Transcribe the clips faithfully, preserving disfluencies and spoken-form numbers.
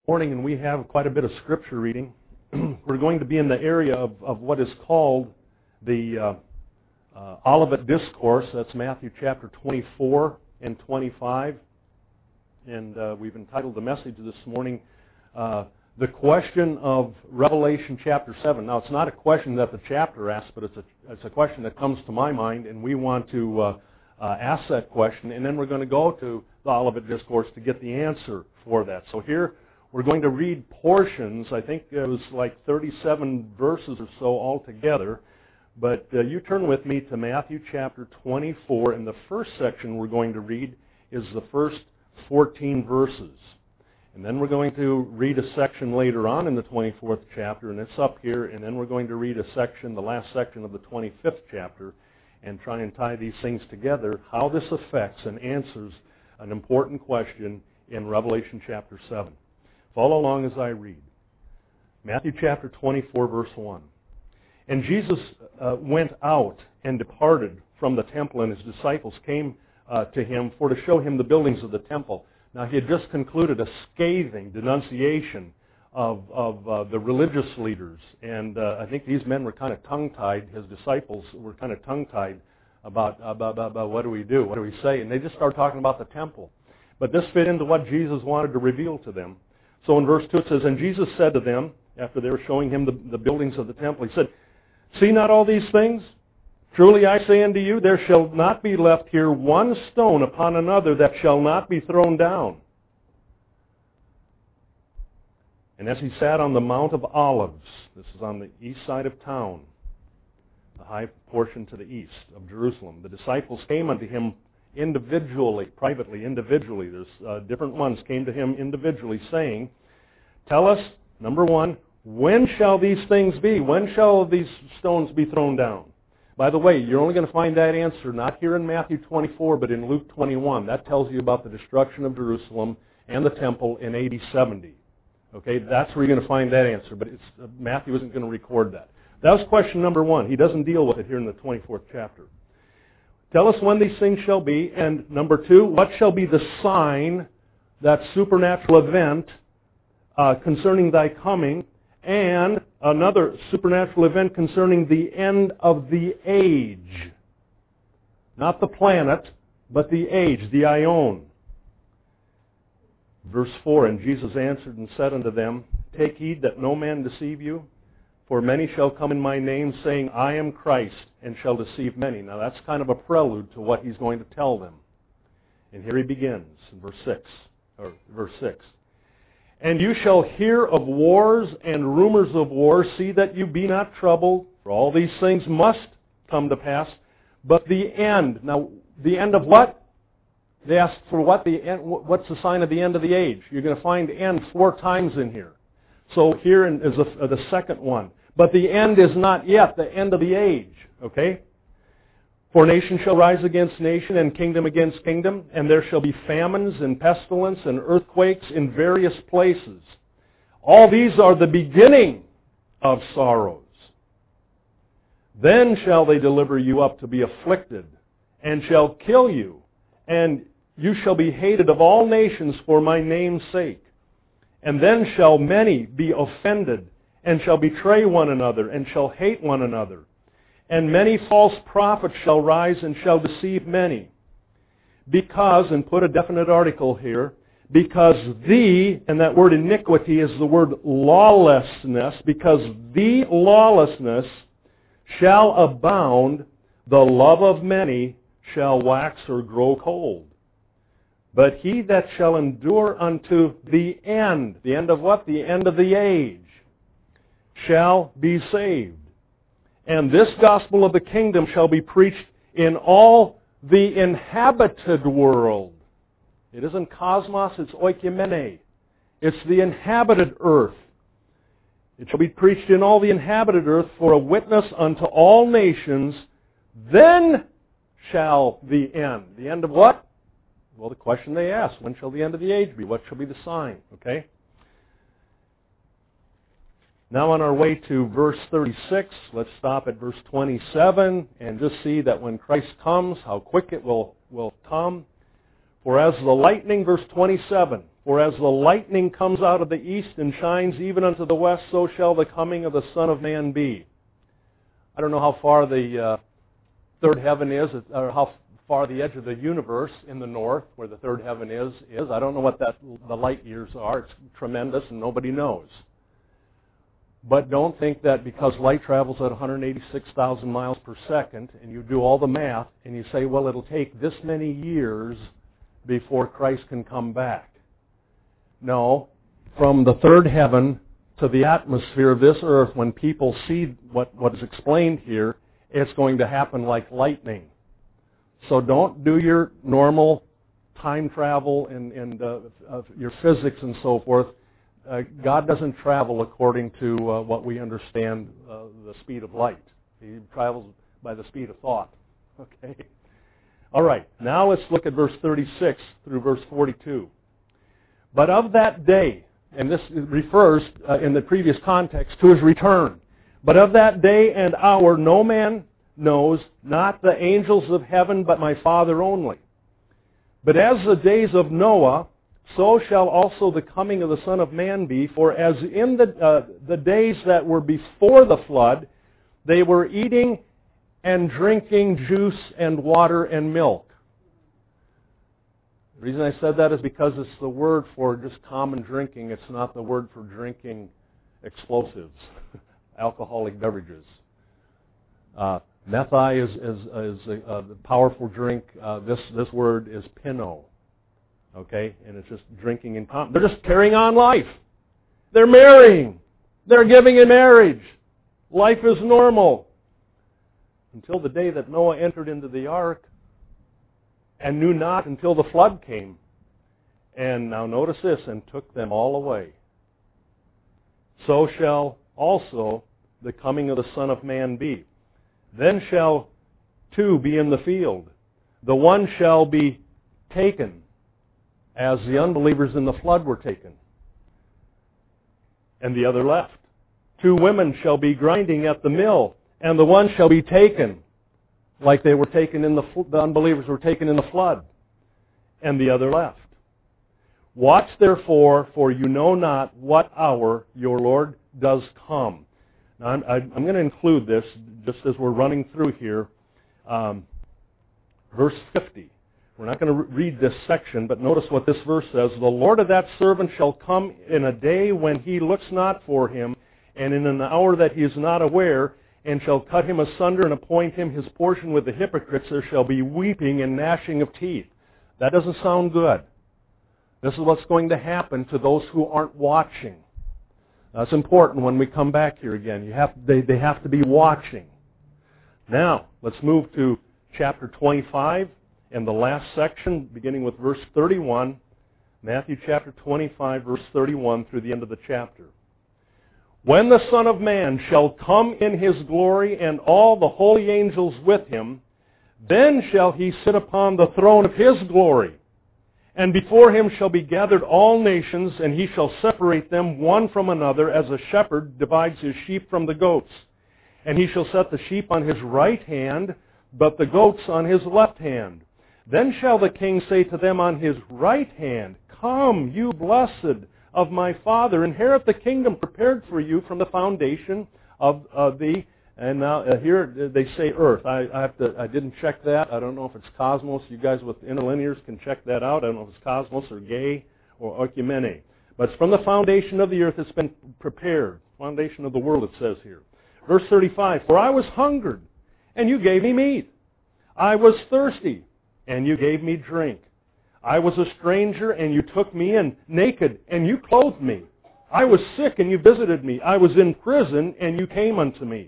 Morning, and we have quite a bit of scripture reading. We're going to be in the area of, of what is called the uh, uh, Olivet Discourse. That's Matthew chapter twenty-four and twenty-five. And uh, we've entitled the message this morning, uh, The Question of Revelation chapter seven. Now, it's not a question that the chapter asks, but it's a, it's a question that comes to my mind, and we want to uh, uh, ask that question, and then we're going to go to the Olivet Discourse to get the answer for that. So here, we're going to read portions. I think it was like thirty-seven verses or so altogether. But uh, you turn with me to Matthew chapter twenty-four, and the first section we're going to read is the first fourteen verses. And then we're going to read a section later on in the twenty-fourth chapter, and it's up here. And then we're going to read a section, the last section of the twenty-fifth chapter, and try and tie these things together, how this affects and answers an important question in Revelation chapter seven. Follow along as I read. Matthew chapter twenty-four, verse one. And Jesus uh, went out and departed from the temple, and his disciples came uh, to him for to show him the buildings of the temple. Now, he had just concluded a scathing denunciation of, of uh, the religious leaders, and uh, I think these men were kind of tongue-tied. His disciples were kind of tongue-tied about, about, about, about what do we do, what do we say, and they just started talking about the temple. But this fit into what Jesus wanted to reveal to them. So in verse two it says, And Jesus said to them, after they were showing him the, the buildings of the temple, he said, See not all these things? Truly I say unto you, there shall not be left here one stone upon another that shall not be thrown down. And as he sat on the Mount of Olives, this is on the east side of town, the high portion to the east of Jerusalem, the disciples came unto him individually, privately, individually. There's uh, different ones came to him individually, saying, Tell us, number one, when shall these things be? When shall these stones be thrown down? By the way, you're only going to find that answer not here in Matthew twenty-four, but in Luke twenty-one. That tells you about the destruction of Jerusalem and the temple in A D seventy. Okay, that's where you're going to find that answer, but it's, uh, Matthew isn't going to record that. That was question number one. He doesn't deal with it here in the twenty-fourth chapter. Tell us when these things shall be, and number two, what shall be the sign, that supernatural event uh, concerning thy coming, and another supernatural event concerning the end of the age. Not the planet, but the age, the aion. Verse four, And Jesus answered and said unto them, Take heed that no man deceive you, for many shall come in my name, saying, I am Christ, and shall deceive many. Now that's kind of a prelude to what he's going to tell them. And here he begins in verse six, or verse six. And you shall hear of wars and rumors of wars. See that you be not troubled, for all these things must come to pass. But the end, now the end of what? They asked for what the end, what's the sign of the end of the age? You're going to find end four times in here. So here is the, the second one. But the end is not yet the end of the age. Okay? For nation shall rise against nation, and kingdom against kingdom, and there shall be famines and pestilence and earthquakes in various places. All these are the beginning of sorrows. Then shall they deliver you up to be afflicted, and shall kill you, and you shall be hated of all nations for my name's sake. And then shall many be offended, and shall betray one another, and shall hate one another. And many false prophets shall rise and shall deceive many. Because, and put a definite article here, because the, and that word iniquity is the word lawlessness, because the lawlessness shall abound, the love of many shall wax or grow cold. But he that shall endure unto the end, the end of what? The end of the age, shall be saved. And this gospel of the kingdom shall be preached in all the inhabited world. It isn't cosmos, it's oikumene. It's the inhabited earth. It shall be preached in all the inhabited earth for a witness unto all nations. Then shall the end. The end of what? Well, the question they asked, when shall the end of the age be? What shall be the sign? Okay? Now on our way to verse thirty-six, let's stop at verse twenty-seven and just see that when Christ comes, how quick it will, will come. For as the lightning, verse twenty-seven, for as the lightning comes out of the east and shines even unto the west, so shall the coming of the Son of Man be. I don't know how far the uh, third heaven is, or how far the edge of the universe in the north, where the third heaven is, is. I don't know what that the light years are. It's tremendous, and nobody knows. But don't think that because light travels at one hundred eighty-six thousand miles per second, and you do all the math, and you say, well, it'll take this many years before Christ can come back. No, from the third heaven to the atmosphere of this earth, when people see what, what is explained here, it's going to happen like lightning. So don't do your normal time travel and, and uh, uh, your physics and so forth. Uh, God doesn't travel according to uh, what we understand uh, the speed of light. He travels by the speed of thought. Okay? All right, now let's look at verse thirty-six through verse forty-two. But of that day, and this refers uh, in the previous context to his return, but of that day and hour no man knows, not the angels of heaven, but my Father only. But as the days of Noah, so shall also the coming of the Son of Man be. For as in the, uh, the days that were before the flood, they were eating and drinking juice and water and milk. The reason I said that is because it's the word for just common drinking. It's not the word for drinking explosives, alcoholic beverages. Uh, Methi is, is, is a, a powerful drink. Uh, this, this word is pino. Okay? And it's just drinking in common. They're just carrying on life. They're marrying. They're giving in marriage. Life is normal. Until the day that Noah entered into the ark and knew not until the flood came. And now notice this, and took them all away. So shall also the coming of the Son of Man be. Then shall two be in the field. The one shall be taken, as the unbelievers in the flood were taken, and the other left. Two women shall be grinding at the mill, and the one shall be taken, like they were taken in the, the unbelievers were taken in the flood, and the other left. Watch therefore, for you know not what hour your Lord does come. Now, I'm, I'm going to include this just as we're running through here. Um, verse fifty. We're not going to re- read this section, but notice what this verse says. The Lord of that servant shall come in a day when he looks not for him, and in an hour that he is not aware, and shall cut him asunder and appoint him his portion with the hypocrites. There shall be weeping and gnashing of teeth. That doesn't sound good. This is what's going to happen to those who aren't watching. That's important when we come back here again. You have, they, they have to be watching. Now, let's move to chapter twenty-five and the last section, beginning with verse thirty-one. Matthew chapter twenty-five, verse thirty-one through the end of the chapter. When the Son of Man shall come in his glory and all the holy angels with him, then shall he sit upon the throne of his glory. And before him shall be gathered all nations, and he shall separate them one from another, as a shepherd divides his sheep from the goats. And he shall set the sheep on his right hand, but the goats on his left hand. Then shall the king say to them on his right hand, Come, you blessed of my Father, inherit the kingdom prepared for you from the foundation of uh, the... And now uh, here they say earth. I, I have to. I didn't check that. I don't know if it's cosmos. You guys with interlinears can check that out. I don't know if it's cosmos or gay or oikumene. But it's from the foundation of the earth it's been prepared. Foundation of the world, it says here. Verse thirty-five, For I was hungered, and you gave me meat. I was thirsty, and you gave me drink. I was a stranger, and you took me in. Naked, and you clothed me. I was sick, and you visited me. I was in prison, and you came unto me.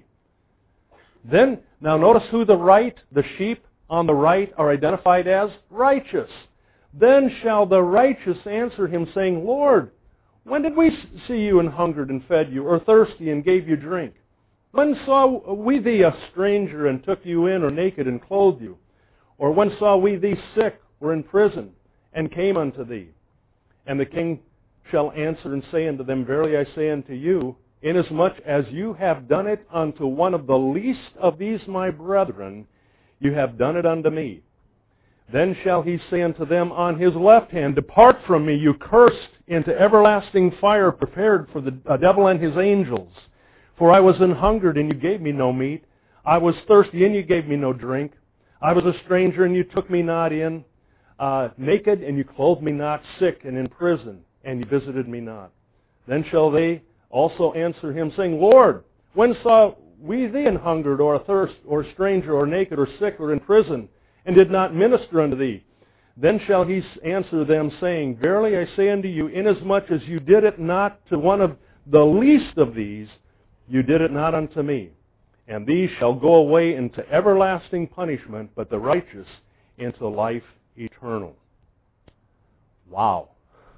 Then, now notice who the right, the sheep on the right are identified as righteous. Then shall the righteous answer him, saying, Lord, when did we see you and hungered and fed you, or thirsty and gave you drink? When saw we thee a stranger and took you in, or naked and clothed you? Or when saw we thee sick or in prison and came unto thee? And the king shall answer and say unto them, Verily I say unto you, inasmuch as you have done it unto one of the least of these my brethren, you have done it unto me. Then shall he say unto them on his left hand, Depart from me, you cursed, into everlasting fire prepared for the uh, devil and his angels. For I was an hungered, and you gave me no meat. I was thirsty, and you gave me no drink. I was a stranger, and you took me not in. Uh, naked, and you clothed me not. Sick, and in prison, and you visited me not. Then shall they also answer him, saying, Lord, when saw we thee an hungered, or athirst, or a stranger, or naked, or sick, or in prison, and did not minister unto thee? Then shall he answer them, saying, Verily I say unto you, inasmuch as you did it not to one of the least of these, you did it not unto me. And these shall go away into everlasting punishment, but the righteous into life eternal. Wow.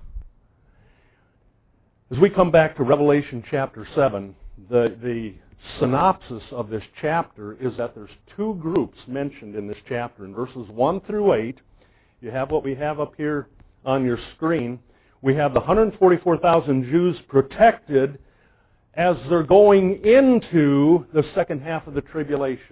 As we come back to Revelation chapter seven, the, the synopsis of this chapter is that there's two groups mentioned in this chapter. In verses one through eight, you have what we have up here on your screen. We have the one hundred forty-four thousand Jews protected as they're going into the second half of the tribulation.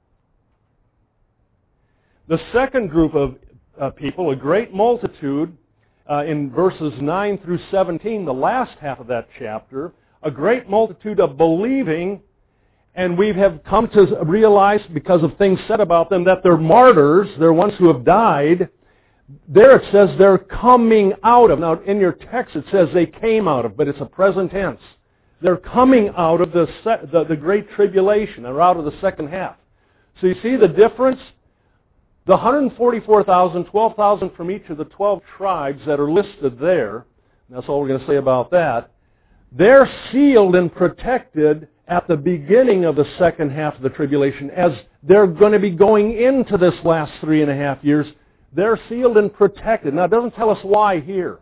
The second group of uh, people, a great multitude, uh, in verses nine through seventeen, the last half of that chapter, a great multitude of believing, and we have come to realize, because of things said about them, that they're martyrs, they're ones who have died. There it says they're coming out of. Now, in your text it says they came out of, but it's a present tense. They're coming out of the, the, the Great Tribulation. They're out of the second half. So you see the difference? The one hundred forty-four thousand, twelve thousand from each of the twelve tribes that are listed there, and that's all we're going to say about that, they're sealed and protected at the beginning of the second half of the tribulation. As they're going to be going into this last three and a half years, they're sealed and protected. Now, it doesn't tell us why here.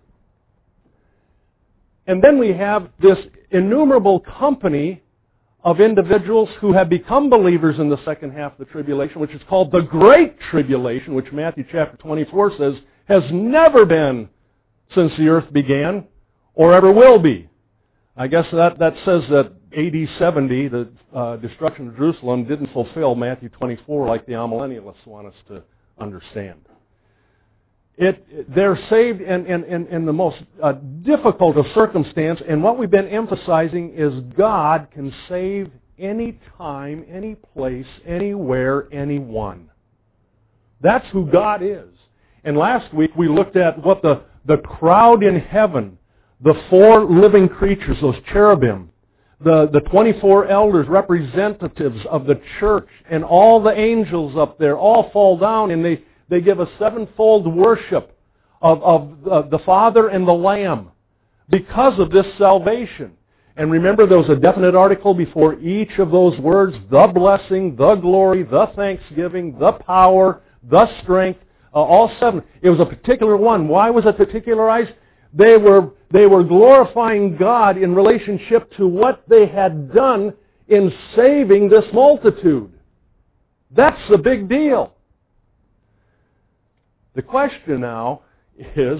And then we have this innumerable company of individuals who have become believers in the second half of the tribulation, which is called the Great Tribulation, which Matthew chapter twenty-four says has never been since the earth began or ever will be. I guess that, that says that A D seventy, the uh, destruction of Jerusalem, didn't fulfill Matthew twenty-four like the amillennialists want us to understand. It, they're saved in, in, in, in the most uh, difficult of circumstance, and what we've been emphasizing is God can save any time, any place, anywhere, anyone. That's who God is. And last week we looked at what the, the crowd in heaven, the four living creatures, those cherubim, the, the twenty-four elders, representatives of the church, and all the angels up there all fall down and they They give a sevenfold worship of, of uh, the Father and the Lamb because of this salvation. And remember, there was a definite article before each of those words: the blessing, the glory, the thanksgiving, the power, the strength, uh, all seven. It was a particular one. Why was it particularized? They were, they were glorifying God in relationship to what they had done in saving this multitude. That's the big deal. The question now is,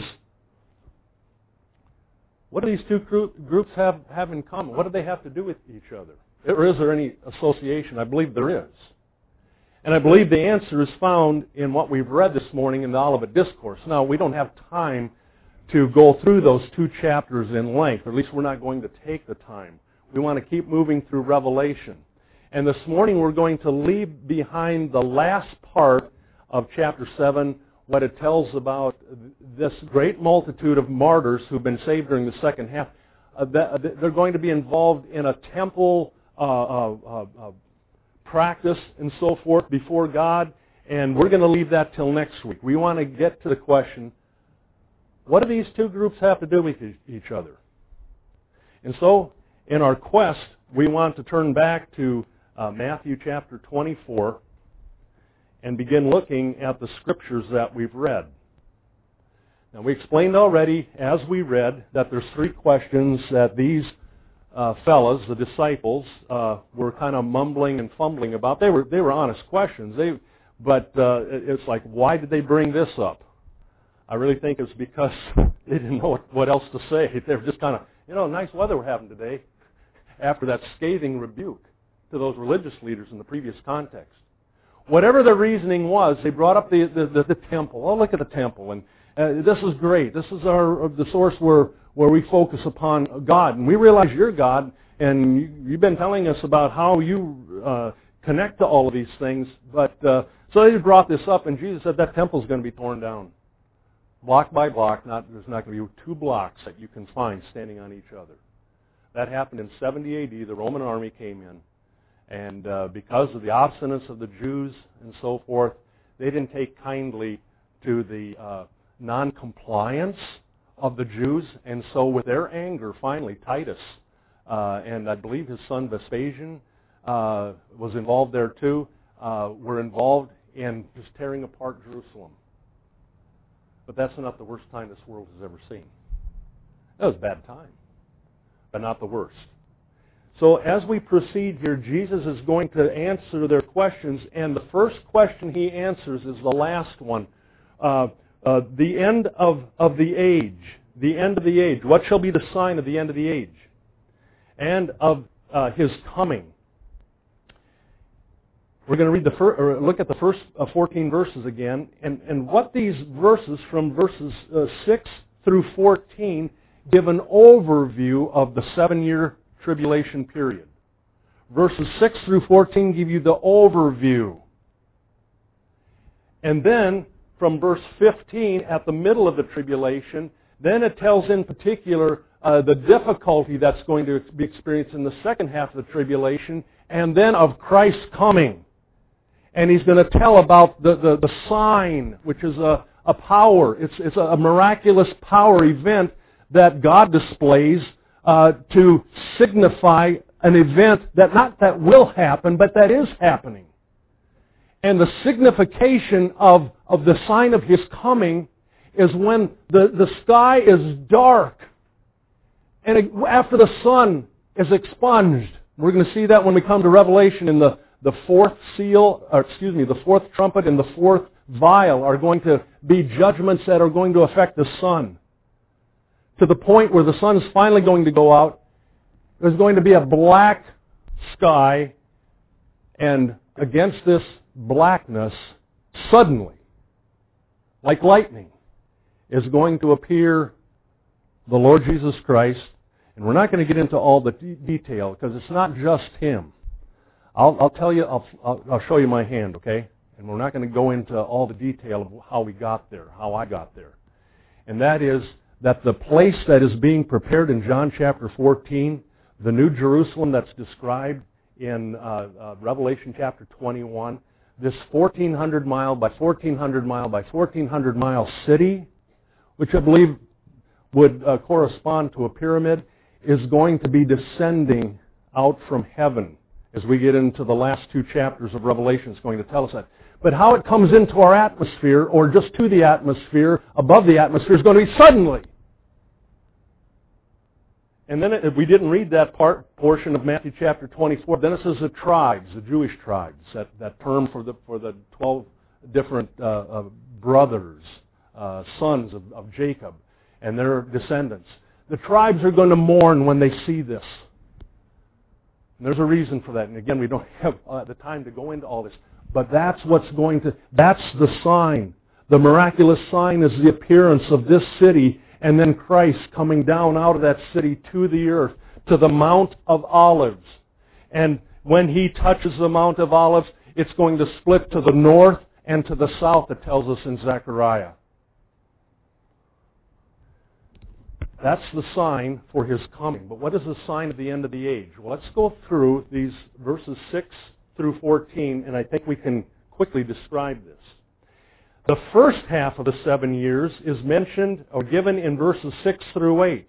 what do these two groups have, have in common? What do they have to do with each other? Or is there any association? I believe there is. And I believe the answer is found in what we've read this morning in the Olivet Discourse. Now, we don't have time to go through those two chapters in length, or at least we're not going to take the time. We want to keep moving through Revelation. And this morning we're going to leave behind the last part of chapter seven, what it tells about this great multitude of martyrs who've been saved during the second half. Uh, they're going to be involved in a temple uh, uh, uh, uh, practice and so forth before God, and we're going to leave that till next week. We want to get to the question, what do these two groups have to do with each other? And so, in our quest, we want to turn back to uh, Matthew chapter twenty-four, and begin looking at the scriptures that we've read. Now, we explained already, as we read, that there's three questions that these uh, fellas, the disciples, uh, were kind of mumbling and fumbling about. They were they were honest questions. They, but uh, it's like, why did they bring this up? I really think it's because they didn't know what, what else to say. They were just kind of, you know, nice weather we're having today, after that scathing rebuke to those religious leaders in the previous context. whatever their reasoning was, they brought up the, the, the, the temple. Oh, look at the temple. And uh, this is great. This is our the source where, where we focus upon God. And we realize you're God, and you, you've been telling us about how you uh, connect to all of these things. But uh, so they brought this up, and Jesus said that temple's going to be torn down. Block by block. Not, there's not going to be two blocks that you can find standing on each other. That happened in seventy A D. The Roman army came in. And uh, because of the obstinance of the Jews and so forth, they didn't take kindly to the uh, non-compliance of the Jews. And so with their anger, finally, Titus, uh, and I believe his son Vespasian uh, was involved there too, uh, were involved in just tearing apart Jerusalem. But that's not the worst time this world has ever seen. That was a bad time, but not the worst. So as we proceed here, Jesus is going to answer their questions, and the first question he answers is the last one. Uh, uh, the end of, of the age. The end of the age. What shall be the sign of the end of the age? And of uh, his coming. We're going to read the fir- or look at the first uh, fourteen verses again, and, and what these verses from verses uh, six through fourteen give an overview of the seven-year tribulation period. Verses six through fourteen give you the overview. And then from verse fifteen, at the middle of the tribulation, then it tells in particular uh, the difficulty that's going to be experienced in the second half of the tribulation, and then of Christ's coming. And he's going to tell about the, the, the sign, which is a, a power. It's, it's a miraculous power event that God displays uh, to signify an event that not that will happen, but that is happening. And the signification of, of the sign of his coming is when the, the sky is dark and it, after the sun is expunged. We're going to see that when we come to Revelation in the, the fourth seal, or excuse me, the fourth trumpet and the fourth vial are going to be judgments that are going to affect the sun. To the point where the sun is finally going to go out, there's going to be a black sky, and against this blackness, suddenly, like lightning, is going to appear the Lord Jesus Christ. And we're not going to get into all the de- detail, because it's not just him. I'll, I'll tell you, I'll, I'll, I'll show you my hand, okay? And we're not going to go into all the detail of how we got there, how I got there. And that is that the place that is being prepared in John chapter fourteen, the New Jerusalem that's described in uh, uh, Revelation chapter twenty-one, this fourteen hundred mile by fourteen hundred mile by fourteen hundred mile city, which I believe would uh, correspond to a pyramid, is going to be descending out from heaven. As we get into the last two chapters of Revelation, it's going to tell us that. But how it comes into our atmosphere, or just to the atmosphere, above the atmosphere, is going to be suddenly. And then if we didn't read that part portion of Matthew chapter twenty-four, then it says the tribes, the Jewish tribes, that, that term for the for the twelve different uh, uh, brothers, uh, sons of, of Jacob, and their descendants. The tribes are going to mourn when they see this. And there's a reason for that. And again, we don't have uh, the time to go into all this. But that's what's going to, that's the sign. The miraculous sign is the appearance of this city, and then Christ coming down out of that city to the earth, to the Mount of Olives. And when he touches the Mount of Olives, it's going to split to the north and to the south, it tells us in Zechariah. That's the sign for his coming. But what is the sign of the end of the age? Well, let's go through these verses six through fourteen, and I think we can quickly describe this. The first half of the seven years is mentioned or given in verses six through eight.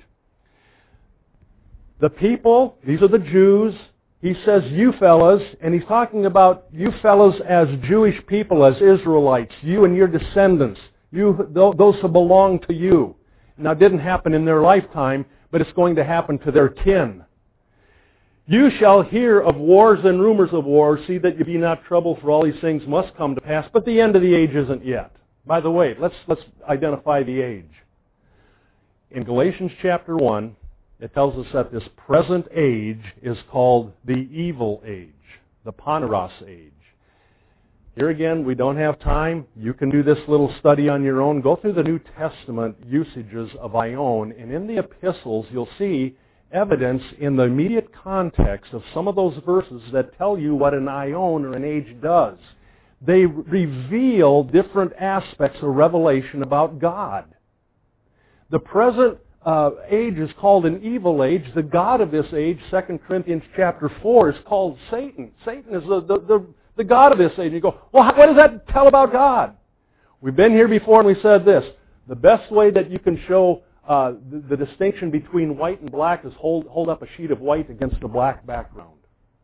The people, these are the Jews, he says, you fellas, and he's talking about you fellas as Jewish people, as Israelites, you and your descendants, you those who belong to you. Now, it didn't happen in their lifetime, but it's going to happen to their kin. You shall hear of wars and rumors of wars. See that you be not troubled, for all these things must come to pass. But the end of the age isn't yet. By the way, let's let's identify the age. In Galatians chapter one, it tells us that this present age is called the evil age, the Poneros age. Here again, we don't have time. You can do this little study on your own. Go through the New Testament usages of aion, and in the epistles you'll see evidence in the immediate context of some of those verses that tell you what an aion or an age does. They reveal different aspects of revelation about God. The present uh, age is called an evil age. The god of this age, Second Corinthians chapter four, is called Satan. Satan is the, the, the, the god of this age. And you go, well, what does that tell about God? We've been here before and we said this. The best way that you can show uh, the, the distinction between white and black is hold, hold up a sheet of white against a black background.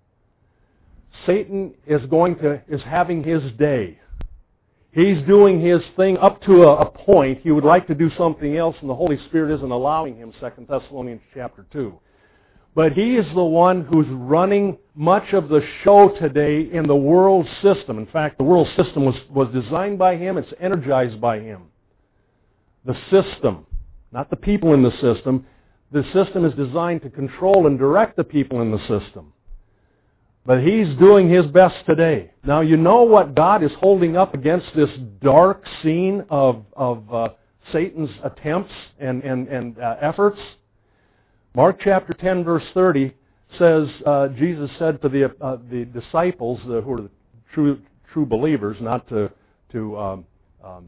Satan is going to is having his day. He's doing his thing up to a, a point. He would like to do something else, and the Holy Spirit isn't allowing him, Second Thessalonians chapter two. But he is the one who's running much of the show today in the world system. In fact, the world system was, was designed by him. It's energized by him. The system, not the people in the system. The system is designed to control and direct the people in the system. But he's doing his best today. Now, you know what God is holding up against this dark scene of, of uh, Satan's attempts and, and, and uh, efforts? Mark chapter ten, verse thirty says, uh, Jesus said to the, uh, the disciples, uh, who are the true, true believers, not to, to um, um,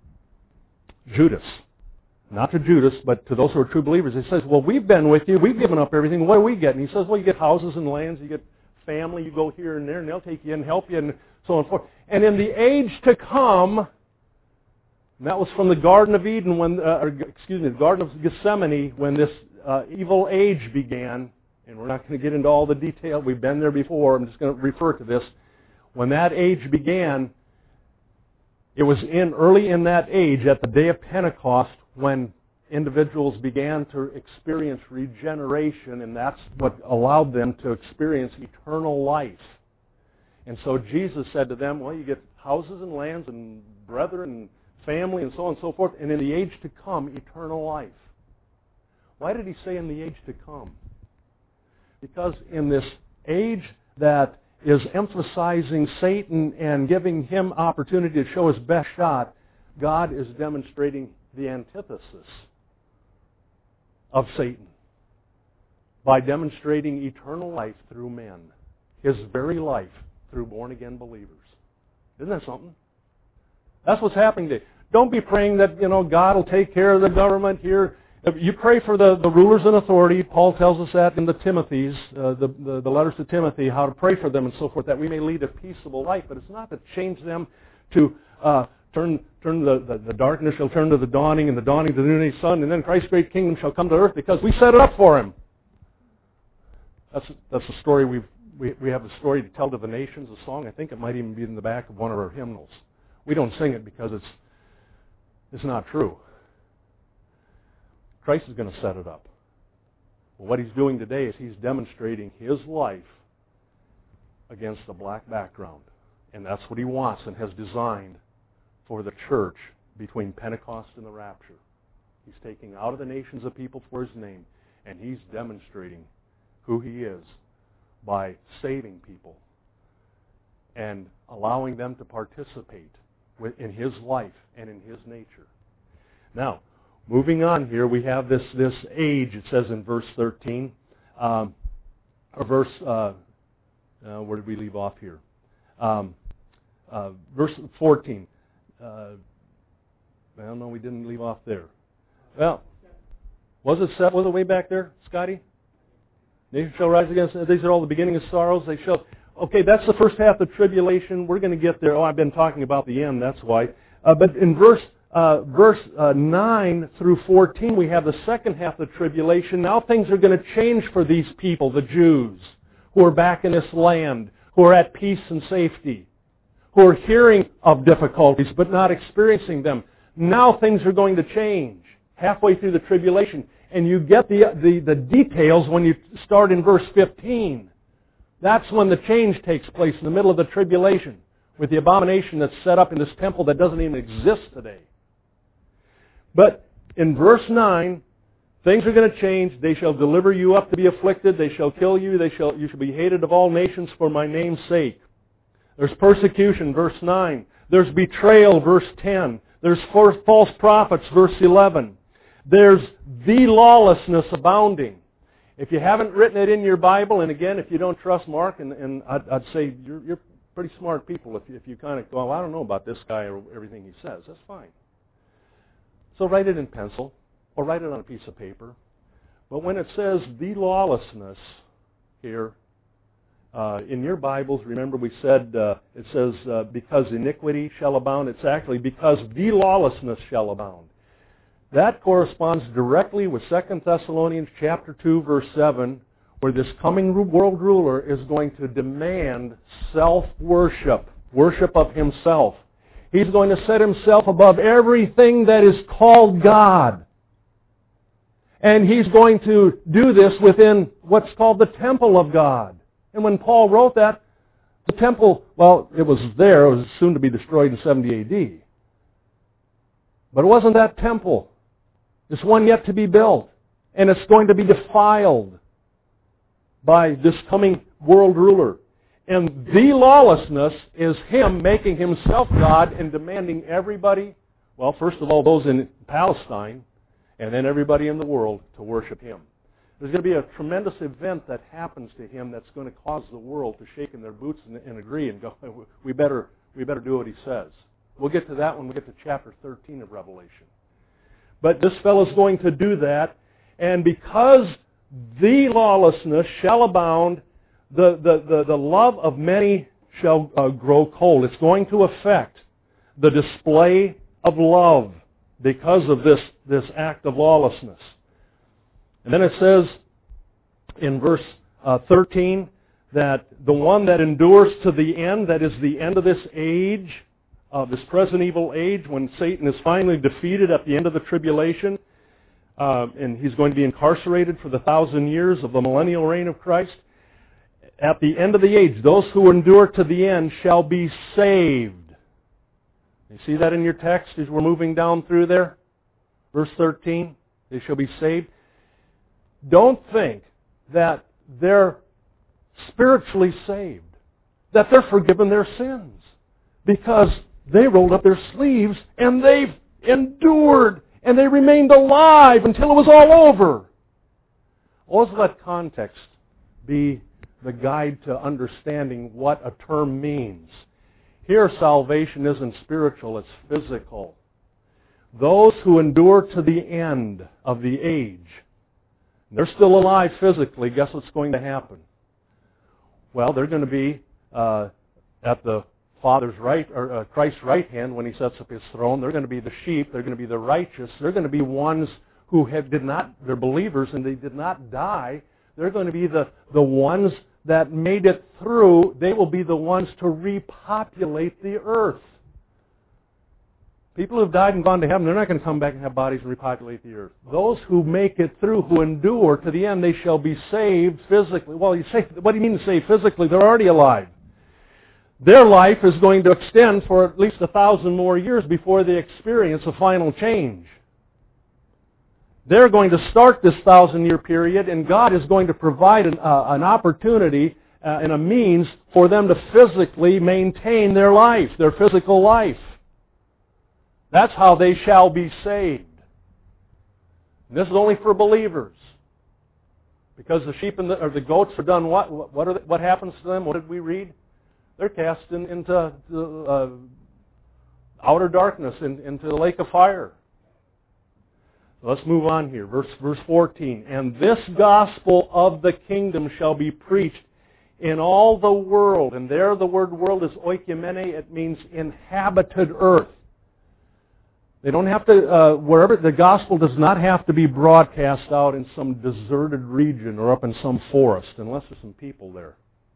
Judas, not to Judas, but to those who are true believers, he says, well, we've been with you, we've given up everything, what do we get? And he says, well, you get houses and lands, you get family, you go here and there, and they'll take you in and help you, and so on and forth. And in the age to come, and that was from the Garden of Eden, when, uh, or, excuse me, the Garden of Gethsemane, when this uh, evil age began, and we're not going to get into all the detail, we've been there before, I'm just going to refer to this. When that age began, it was in early in that age, at the day of Pentecost, when individuals began to experience regeneration, and that's what allowed them to experience eternal life. And so Jesus said to them, well, you get houses and lands and brethren and family and so on and so forth, and in the age to come, eternal life. Why did he say in the age to come? Because in this age that is emphasizing Satan and giving him opportunity to show his best shot, God is demonstrating the antithesis of Satan by demonstrating eternal life through men, his very life through born-again believers. Isn't that something? That's what's happening today. Don't be praying that, you know, God will take care of the government here. You pray for the, the rulers and authority. Paul tells us that in the Timothy's, uh, the, the, the letters to Timothy, how to pray for them and so forth, that we may lead a peaceable life. But it's not to change them to uh, turn turn the, the, the darkness shall turn to the dawning, and the dawning to the noonday sun, and then Christ's great kingdom shall come to earth because we set it up for him. That's that's a story we've we we have a story to tell to the nations, a song. I think it might even be in the back of one of our hymnals. We don't sing it because it's it's not true. Christ is going to set it up. Well, what he's doing today is he's demonstrating his life against a black background. And that's what he wants and has designed for the church between Pentecost and the rapture. He's taking out of the nations of people for his name, and he's demonstrating who he is by saving people and allowing them to participate in his life and in his nature. Now, moving on here, we have this, this age, it says in verse thirteen, um, or verse, uh, uh, where did we leave off here? Um, uh, verse fourteen. Uh, well, no, we didn't leave off there. Well, was it set, was it way back there, Scotty? Nation shall rise against, these are all the beginning of sorrows. They shall, okay, that's the first half of tribulation. We're going to get there. Oh, I've been talking about the end, that's why. Uh, but in verse Uh, verse uh, nine through fourteen, we have the second half of the tribulation. Now things are going to change for these people, the Jews, who are back in this land, who are at peace and safety, who are hearing of difficulties but not experiencing them. Now things are going to change halfway through the tribulation. And you get the, the, the details when you start in verse fifteen. That's when the change takes place, in the middle of the tribulation, with the abomination that's set up in this temple that doesn't even exist today. But in verse nine, things are going to change. They shall deliver you up to be afflicted. They shall kill you. They shall, you shall be hated of all nations for my name's sake. There's persecution, verse nine. There's betrayal, verse ten. There's false prophets, verse eleven. There's the lawlessness abounding. If you haven't written it in your Bible, and again, if you don't trust Mark, and, and I'd, I'd say you're, you're pretty smart people if you, if you kind of go, well, I don't know about this guy or everything he says. That's fine. So write it in pencil, or write it on a piece of paper. But when it says the lawlessness here, uh, in your Bibles, remember we said, uh, it says, uh, because iniquity shall abound. It's actually because the lawlessness shall abound. That corresponds directly with Second Thessalonians chapter two, verse seven, where this coming world ruler is going to demand self-worship, worship of himself. He's going to set himself above everything that is called God. And he's going to do this within what's called the temple of God. And when Paul wrote that, the temple, well, it was there. It was soon to be destroyed in seventy A D. But it wasn't that temple. It's one yet to be built. And it's going to be defiled by this coming world ruler. And the lawlessness is him making himself God and demanding everybody, well, first of all, those in Palestine, and then everybody in the world to worship him. There's going to be a tremendous event that happens to him that's going to cause the world to shake in their boots and, and agree and go, we better, we better do what he says. We'll get to that when we get to chapter thirteen of Revelation. But this fellow's going to do that, and because the lawlessness shall abound, the, the, the, the love of many shall uh, grow cold. It's going to affect the display of love because of this, this act of lawlessness. And then it says in verse uh, thirteen that the one that endures to the end, that is the end of this age, of this present evil age, when Satan is finally defeated at the end of the tribulation, uh, and he's going to be incarcerated for the thousand years of the millennial reign of Christ. At the end of the age, those who endure to the end shall be saved. You see that in your text as we're moving down through there? Verse thirteen, they shall be saved. Don't think that they're spiritually saved, that they're forgiven their sins, because they rolled up their sleeves and they've endured and they remained alive until it was all over. Always let context be the guide to understanding what a term means. Here, salvation isn't spiritual, it's physical. Those who endure to the end of the age, they're still alive physically. Guess what's going to happen? Well, they're going to be uh, at the Father's right, or uh, Christ's right hand when he sets up his throne. They're going to be the sheep. They're going to be the righteous. They're going to be ones who have, did not, they're believers and they did not die. They're going to be the, the ones that made it through. They will be the ones to repopulate the earth. People who have died and gone to heaven, they're not going to come back and have bodies and repopulate the earth. Those who make it through, who endure to the end, they shall be saved physically. Well, you say, what do you mean to say physically? They're already alive. Their life is going to extend for at least a thousand more years before they experience a final change. They're going to start this thousand-year period, and God is going to provide an, uh, an opportunity uh, and a means for them to physically maintain their life, their physical life. That's how they shall be saved. And this is only for believers. Because the sheep and the, or the goats are done what? What, are they, what happens to them? What did we read? They're cast in, into uh, outer darkness, in, into the lake of fire. So let's move on here. Verse, verse fourteen. And this gospel of the kingdom shall be preached in all the world. And there the word world is oikumene. It means inhabited earth. They don't have to, uh, wherever, the gospel does not have to be broadcast out in some deserted region or up in some forest, unless there's some people there.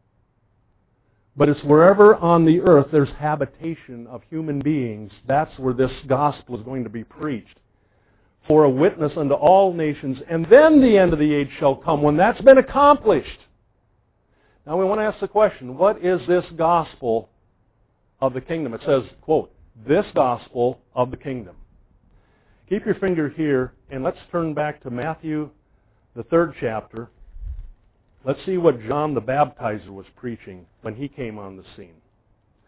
But it's wherever on the earth there's habitation of human beings, that's where this gospel is going to be preached. For a witness unto all nations, and then the end of the age shall come, when that's been accomplished. Now we want to ask the question, what is this gospel of the kingdom? It says, quote, this gospel of the kingdom. Keep your finger here, and let's turn back to Matthew, the third chapter. Let's see what John the Baptizer was preaching when he came on the scene.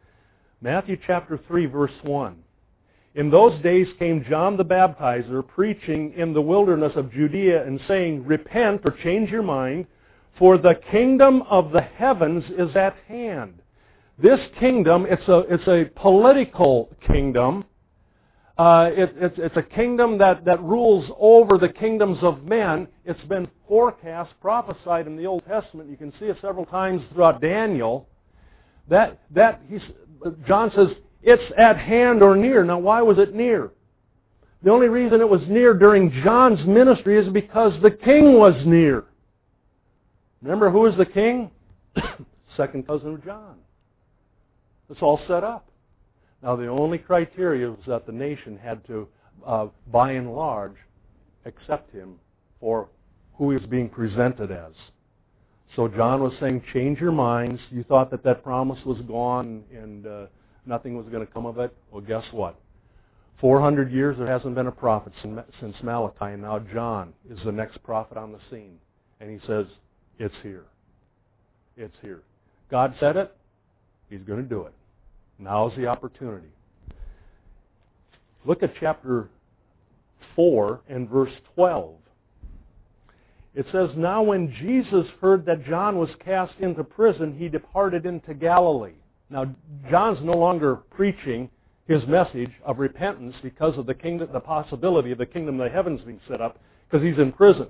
Matthew chapter three, verse one. In those days came John the Baptizer, preaching in the wilderness of Judea and saying, Repent or change your mind, for the kingdom of the heavens is at hand. This kingdom, it's a, it's a political kingdom. Uh, it, it's, it's a kingdom that, that rules over the kingdoms of men. It's been forecast, prophesied in the Old Testament. You can see it several times throughout Daniel. That, that he's, John says, it's at hand or near. Now, why was it near? The only reason it was near during John's ministry is because the king was near. Remember, who is the king? Second cousin of John. It's all set up. Now, the only criteria was that the nation had to, uh, by and large, accept him for who he was being presented as. So John was saying, change your minds. You thought that that promise was gone and uh, nothing was going to come of it. Well, guess what? four hundred years there hasn't been a prophet since Malachi, and now John is the next prophet on the scene. And he says, it's here. It's here. God said it. He's going to do it. Now's the opportunity. Look at chapter four and verse twelve. It says, Now when Jesus heard that John was cast into prison, he departed into Galilee. Now, John's no longer preaching his message of repentance because of the kingdom, the possibility of the kingdom of the heavens being set up, because he's in prison.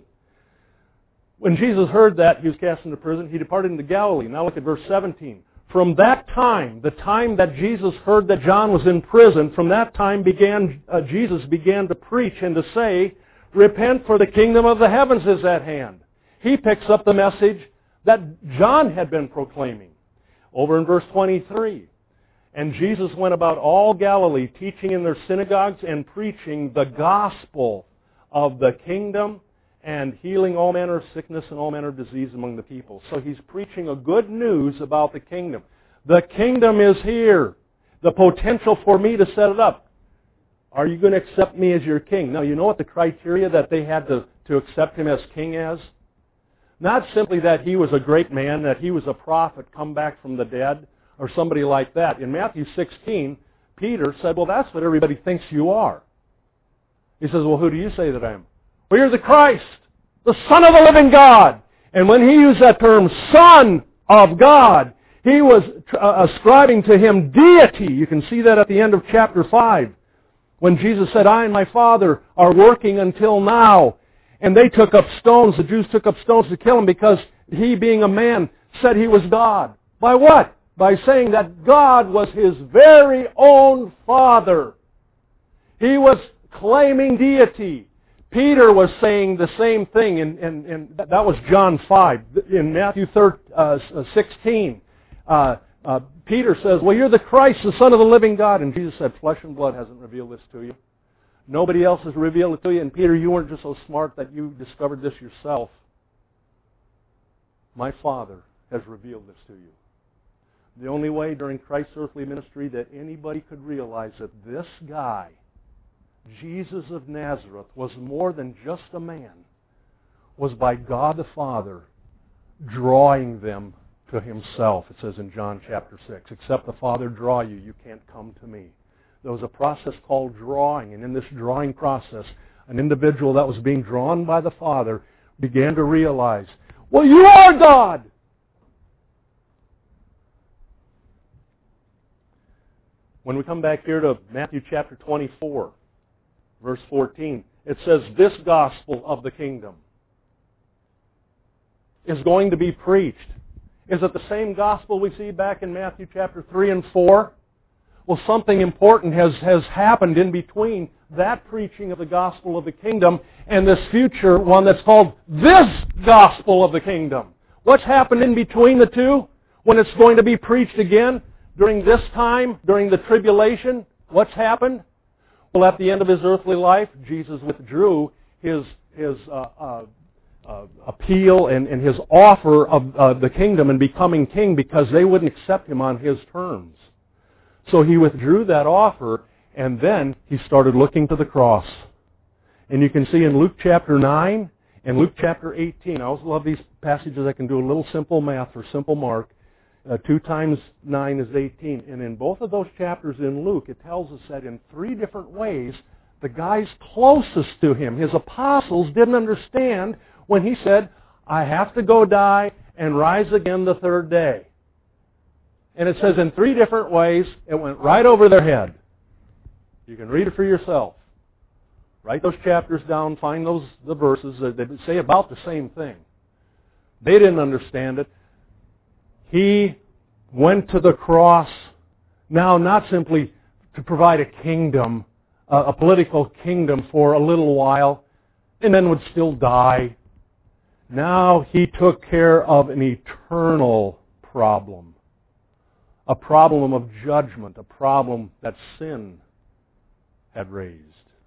When Jesus heard that he was cast into prison, he departed into Galilee. Now look at verse seventeen. From that time, the time that Jesus heard that John was in prison, from that time began uh, Jesus began to preach and to say, Repent, for the kingdom of the heavens is at hand. He picks up the message that John had been proclaiming. Over in verse twenty-three. And Jesus went about all Galilee, teaching in their synagogues and preaching the gospel of the kingdom and healing all manner of sickness and all manner of disease among the people. So he's preaching a good news about the kingdom. The kingdom is here. The potential for me to set it up. Are you going to accept me as your king? Now, you know what the criteria that they had to, to accept him as king as? Not simply that he was a great man, that he was a prophet come back from the dead, or somebody like that. In Matthew sixteen, Peter said, well, that's what everybody thinks you are. He says, well, who do you say that I am? Well, you're the Christ, the Son of the living God. And when he used that term, Son of God, he was uh, ascribing to him deity. You can see that at the end of chapter five. When Jesus said, I and my Father are working until now. And they took up stones, the Jews took up stones to kill him because he, being a man, said he was God. By what? By saying that God was his very own Father. He was claiming deity. Peter was saying the same thing, and, and, and that was John five. In Matthew sixteen, uh, uh, Peter says, well, you're the Christ, the Son of the living God. And Jesus said, flesh and blood hasn't revealed this to you. Nobody else has revealed it to you. And Peter, you weren't just so smart that you discovered this yourself. My Father has revealed this to you. The only way during Christ's earthly ministry that anybody could realize that this guy, Jesus of Nazareth, was more than just a man, was by God the Father drawing them to himself. It says in John chapter six, except the Father draw you, you can't come to me. There was a process called drawing, and in this drawing process, an individual that was being drawn by the Father began to realize, well, you are God! When we come back here to Matthew chapter twenty-four, verse fourteen, it says, this gospel of the kingdom is going to be preached. Is it the same gospel we see back in Matthew chapter three and four? Well, something important has, has happened in between that preaching of the gospel of the kingdom and this future one that's called this gospel of the kingdom. What's happened in between the two when it's going to be preached again? During this time, during the tribulation, what's happened? Well, at the end of his earthly life, Jesus withdrew his, his uh, uh, uh, appeal and, and his offer of uh, the kingdom and becoming king because they wouldn't accept him on his terms. So he withdrew that offer, and then he started looking to the cross. And you can see in Luke chapter nine and Luke chapter eighteen, I always love these passages. I can do a little simple math for simple Mark. Uh, two times nine is eighteen. And in both of those chapters in Luke, it tells us that in three different ways, the guys closest to him, his apostles, didn't understand when he said, I have to go die and rise again the third day. And it says in three different ways, it went right over their head. You can read it for yourself. Write those chapters down, find those the verses that they say about the same thing. They didn't understand it. He went to the cross, now not simply to provide a kingdom, a political kingdom for a little while, and then would still die. Now he took care of an eternal problem, a problem of judgment, a problem that sin had raised.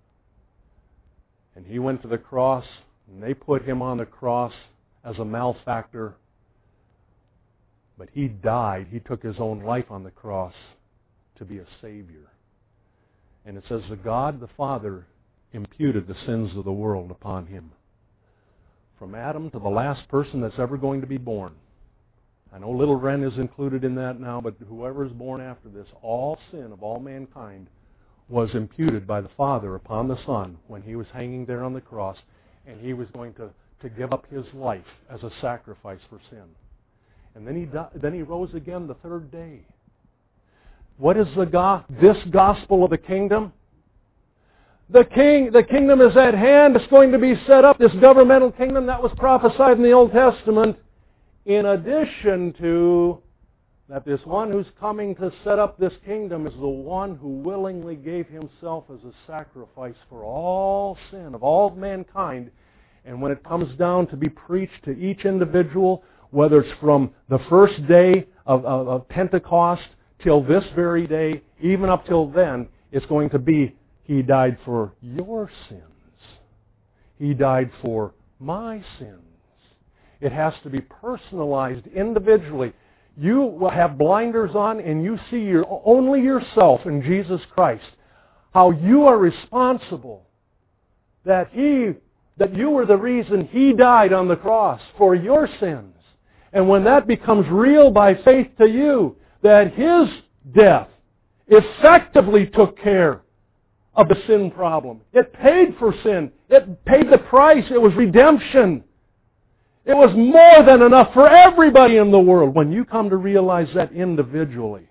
And he went to the cross, and they put him on the cross as a malefactor. But he died. He took his own life on the cross to be a Savior. And it says that God the Father imputed the sins of the world upon him. From Adam to the last person that's ever going to be born. I know little Ren is included in that now, but whoever is born after this, all sin of all mankind was imputed by the Father upon the Son when he was hanging there on the cross, and he was going to, to give up his life as a sacrifice for sin. And then he di- then he rose again the third day. What is the go- this gospel of the kingdom? The king, the kingdom is at hand. It's going to be set up, this governmental kingdom that was prophesied in the Old Testament, in addition to that this one who's coming to set up this kingdom is the one who willingly gave himself as a sacrifice for all sin of all mankind. And when it comes down to be preached to each individual, whether it's from the first day of, of, of Pentecost till this very day, even up till then, it's going to be, He died for your sins. He died for my sins. It has to be personalized individually. You will have blinders on and you see your, only yourself in Jesus Christ. How you are responsible. That He, that you were the reason He died on the cross for your sins. And when that becomes real by faith to you, that His death effectively took care of the sin problem. It paid for sin. It paid the price. It was redemption. It was more than enough for everybody in the world when you come to realize that individually.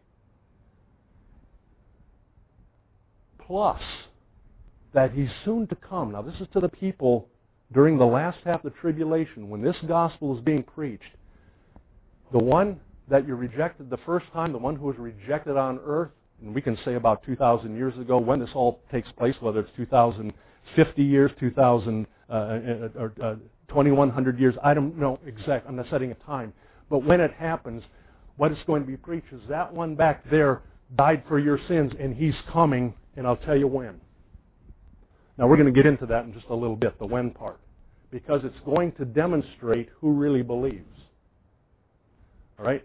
Plus, that He's soon to come. Now, this is to the people during the last half of the tribulation when this gospel is being preached. The one that you rejected the first time, the one who was rejected on earth, and we can say about two thousand years ago, when this all takes place, whether it's two thousand fifty years, two thousand, uh, or uh, twenty-one hundred years, I don't know exactly, I'm not setting a time. But when it happens, what is going to be preached is that one back there died for your sins, and He's coming, and I'll tell you when. Now we're going to get into that in just a little bit, the when part, because it's going to demonstrate who really believes. All right?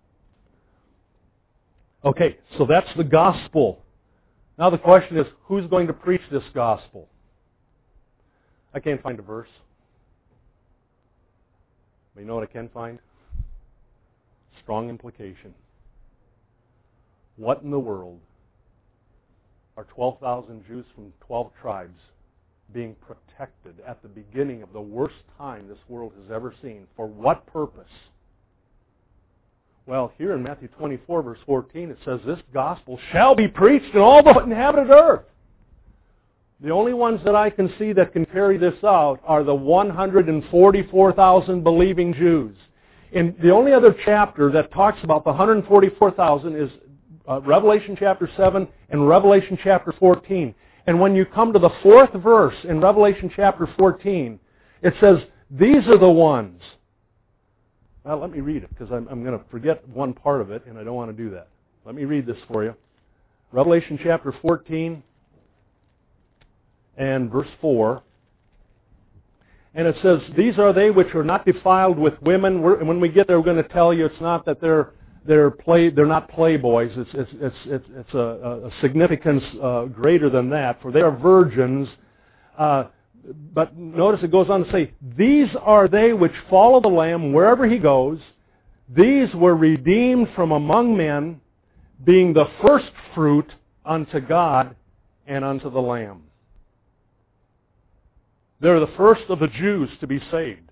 Okay, so that's the gospel. Now the question is, who's going to preach this gospel? I can't find a verse. But you know what I can find? Strong implication. What in the world are twelve thousand Jews from twelve tribes being protected at the beginning of the worst time this world has ever seen? For what purpose? Well, here in Matthew twenty-four, verse fourteen, it says, this gospel shall be preached in all the inhabited earth. The only ones that I can see that can carry this out are the one hundred forty-four thousand believing Jews. And the only other chapter that talks about the one hundred forty-four thousand is uh, Revelation chapter seven and Revelation chapter fourteen. And when you come to the fourth verse in Revelation chapter fourteen, it says, these are the ones. Now, let me read it, because I'm, I'm going to forget one part of it, and I don't want to do that. Let me read this for you. Revelation chapter fourteen and verse four. And it says, these are they which are not defiled with women. We're, and when we get there, we're going to tell you it's not that they're they're play they're not playboys. It's it's it's it's, it's a, a significance uh, greater than that. For they are virgins. Uh, But notice it goes on to say, these are they which follow the Lamb wherever He goes. These were redeemed from among men, being the first fruit unto God and unto the Lamb. They're the first of the Jews to be saved.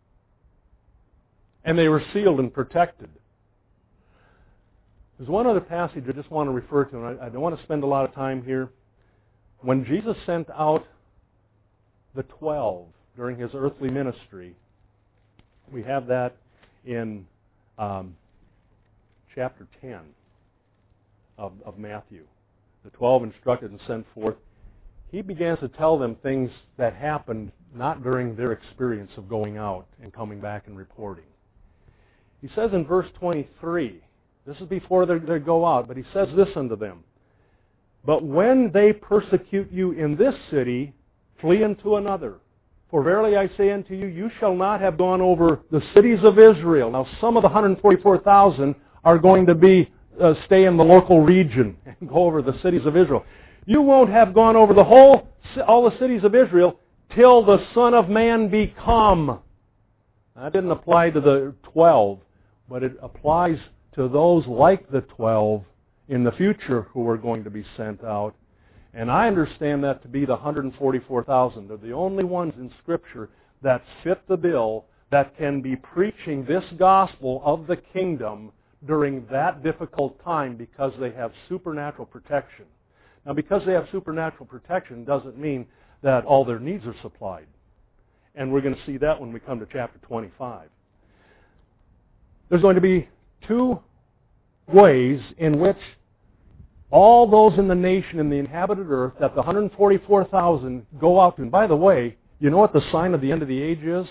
And they were sealed and protected. There's one other passage I just want to refer to, and I, I don't want to spend a lot of time here. When Jesus sent out the twelve during his earthly ministry, we have that in um, chapter ten of, of Matthew. The twelve instructed and sent forth. He began to tell them things that happened not during their experience of going out and coming back and reporting. He says in verse twenty-three, this is before they, they go out, but he says this unto them, "But when they persecute you in this city, flee into another. For verily I say unto you, you shall not have gone over the cities of Israel." Now some of the one hundred forty-four thousand are going to be uh, stay in the local region and go over the cities of Israel. You won't have gone over the whole, all the cities of Israel till the Son of Man be come. That didn't apply to the twelve, but it applies to those like the twelve in the future who are going to be sent out. And I understand that to be the one hundred forty-four thousand. They're the only ones in Scripture that fit the bill that can be preaching this gospel of the kingdom during that difficult time because they have supernatural protection. Now, because they have supernatural protection doesn't mean that all their needs are supplied. And we're going to see that when we come to chapter twenty-five. There's going to be two ways in which all those in the nation and the inhabited earth that the one hundred forty-four thousand go out to. And by the way, you know what the sign of the end of the age is?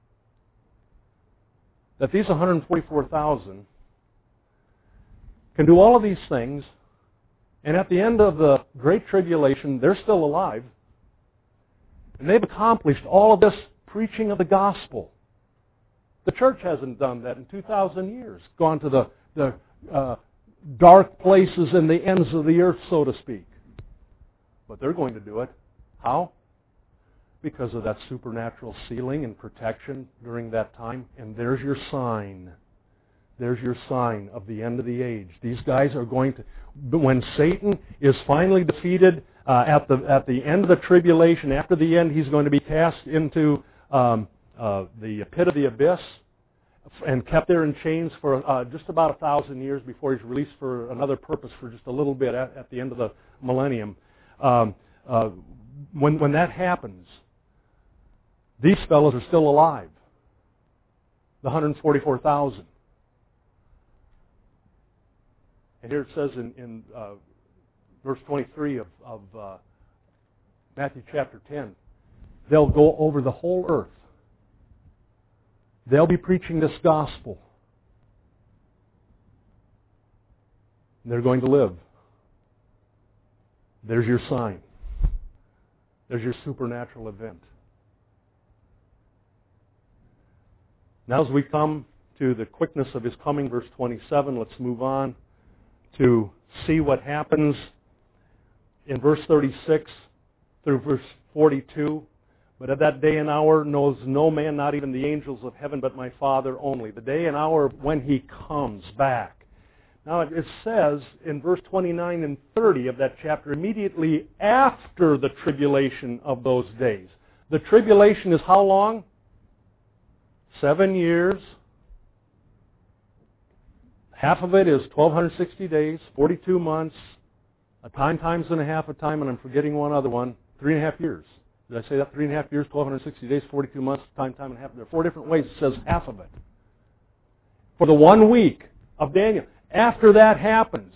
That these one hundred forty-four thousand can do all of these things, and at the end of the Great Tribulation, they're still alive. And they've accomplished all of this preaching of the gospel. The church hasn't done that in two thousand years, gone to the, the uh, dark places and the ends of the earth, so to speak. But they're going to do it. How? Because of that supernatural sealing and protection during that time. And there's your sign. There's your sign of the end of the age. These guys are going to, when Satan is finally defeated uh, at the at the end of the tribulation, after the end, he's going to be cast into um, uh, the pit of the abyss and kept there in chains for uh, just about a thousand years before he's released for another purpose for just a little bit at, at the end of the millennium. Um, uh, when when that happens, these fellows are still alive. The one hundred forty-four thousand. And here it says in, in uh, verse twenty-three of, of uh, Matthew chapter ten, they'll go over the whole earth. They'll be preaching this gospel. And they're going to live. There's your sign. There's your supernatural event. Now as we come to the quickness of his coming, verse twenty-seven, let's move on to see what happens in verse thirty-six through verse forty-two. But at that day and hour knows no man, not even the angels of heaven, but my Father only. The day and hour when he comes back. Now it says in verse twenty-nine and thirty of that chapter, immediately after the tribulation of those days. The tribulation is how long? Seven years. Half of it is twelve sixty days, forty-two months, a time times and a half a time, and I'm forgetting one other one, three and a half years. Did I say that? Three and a half years, twelve sixty days, forty-two months, time, time and a half. There are four different ways it says half of it. For the one week of Daniel. After that happens,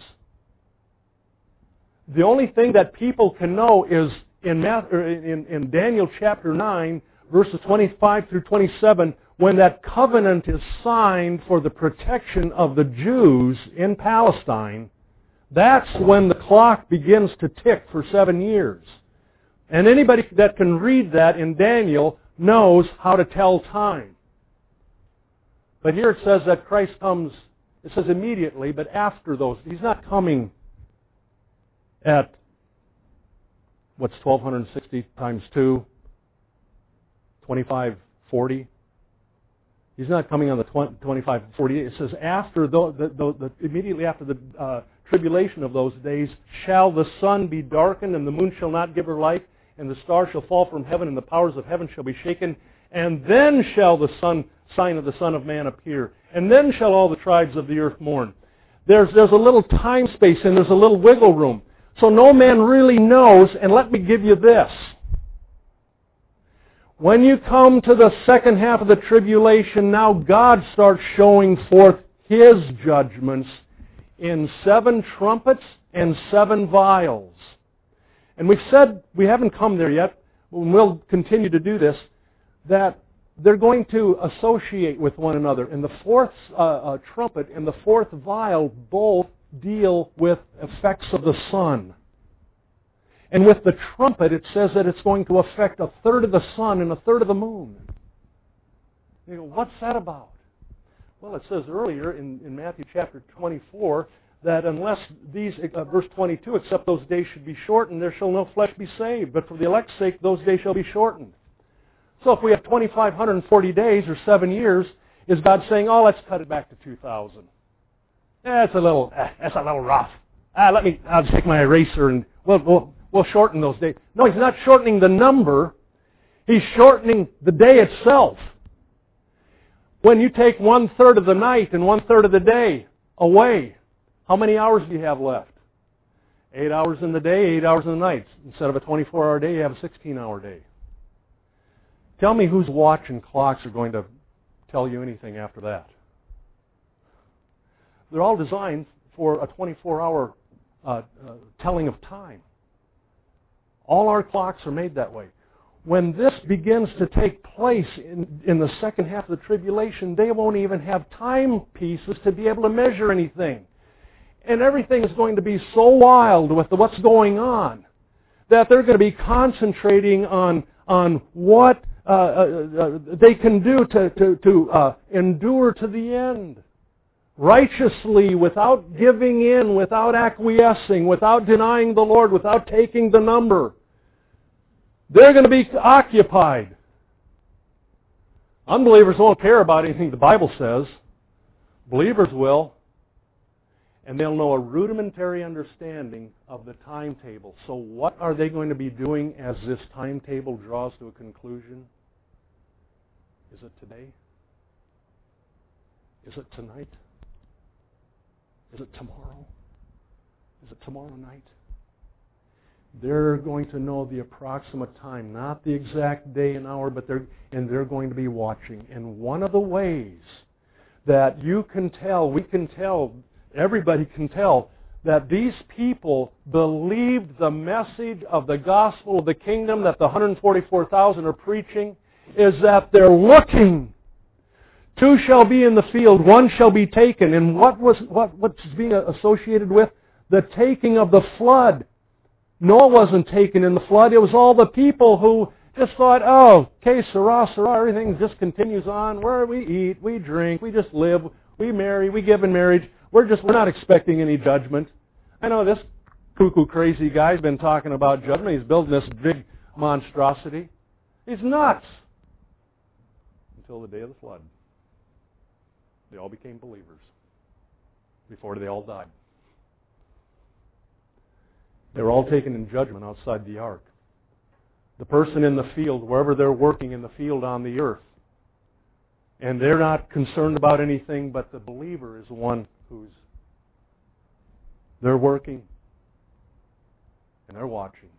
the only thing that people can know is in, in, in Daniel chapter nine, verses twenty-five through twenty-seven, when that covenant is signed for the protection of the Jews in Palestine, that's when the clock begins to tick for seven years. And anybody that can read that in Daniel knows how to tell time. But here it says that Christ comes, it says immediately, but after those. He's not coming at, what's twelve sixty times two? twenty-five forty? He's not coming on the twenty-five, forty days. It says after the, the, the, the immediately after the uh, tribulation of those days shall the sun be darkened, and the moon shall not give her light, and the stars shall fall from heaven, and the powers of heaven shall be shaken. And then shall the sun, sign of the Son of Man appear, and then shall all the tribes of the earth mourn. There's, there's a little time space, and there's a little wiggle room. So no man really knows, and let me give you this. When you come to the second half of the tribulation, now God starts showing forth His judgments in seven trumpets and seven vials. And we've said, we haven't come there yet, but we'll continue to do this, that they're going to associate with one another. And the fourth uh, uh, trumpet and the fourth vial both deal with effects of the sun. And with the trumpet, it says that it's going to affect a third of the sun and a third of the moon. You go, what's that about? Well, it says earlier in, in Matthew chapter twenty-four that unless these, uh, verse twenty-two, except those days should be shortened, there shall no flesh be saved. But for the elect's sake, those days shall be shortened. So if we have two thousand five hundred forty days or seven years, is God saying, oh, let's cut it back to two thousand? That's a little, eh, that's a little rough. Ah, let me, I'll just take my eraser and we'll, we'll, we'll shorten those days. No, He's not shortening the number. He's shortening the day itself. When you take one-third of the night and one-third of the day away, how many hours do you have left? Eight hours in the day, eight hours in the night. Instead of a twenty-four hour day, you have a sixteen hour day. Tell me whose watch and clocks are going to tell you anything after that. They're all designed for a twenty-four hour uh, uh, telling of time. All our clocks are made that way. When this begins to take place in, in the second half of the tribulation, they won't even have timepieces to be able to measure anything. And everything is going to be so wild with what's going on that they're going to be concentrating on, on what uh, uh, they can do to, to, to uh, endure to the end. Righteously, without giving in, without acquiescing, without denying the Lord, without taking the number. They're going to be occupied. Unbelievers won't care about anything the Bible says. Believers will. And they'll know a rudimentary understanding of the timetable. So what are they going to be doing as this timetable draws to a conclusion? Is it today? Is it tonight? Is it tomorrow? Is it tomorrow night? They're going to know the approximate time, not the exact day and hour, but they're and they're going to be watching. And one of the ways that you can tell, we can tell, everybody can tell, that these people believed the message of the gospel of the kingdom that the one hundred forty-four thousand are preaching, is that they're looking. Two shall be in the field, one shall be taken. And what was what what's being associated with? The taking of the flood. Noah wasn't taken in the flood. It was all the people who just thought, oh, okay, sarah, sarah, everything just continues on. Where we eat, we drink, we just live, we marry, we give in marriage. We're just we're not expecting any judgment. I know this cuckoo crazy guy's been talking about judgment. He's building this big monstrosity. He's nuts. Until the day of the flood. They all became believers before they all died. They were all taken in judgment outside the ark. The person in the field, wherever they're working in the field on the earth, and they're not concerned about anything, but the believer is the one who's, they're working and they're watching.